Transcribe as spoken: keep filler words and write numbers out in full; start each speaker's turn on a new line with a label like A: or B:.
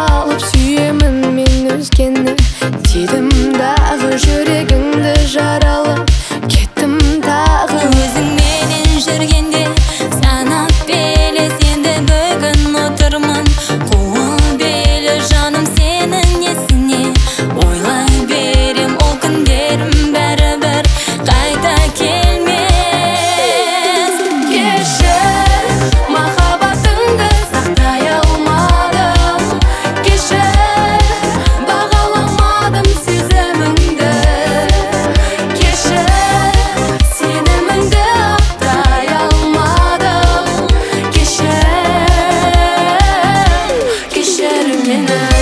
A: қалып сүйемін мен өзгені. Дедім дағы жүрегіңді жаралап кеттім тағы.
B: Өзіңменен жүргенде санап белес, енді бүгін отырмын қуып елі жаным сенің несіне. Ойлай берем ол күндерім бәрібір қайта келмес.
A: Кешір, махаббатыңды сақтай алмадым. Кешір, бағаламадым сезіміңді. Кешір, сеніміңді ақтай алмадым. Кешір, кешір мені.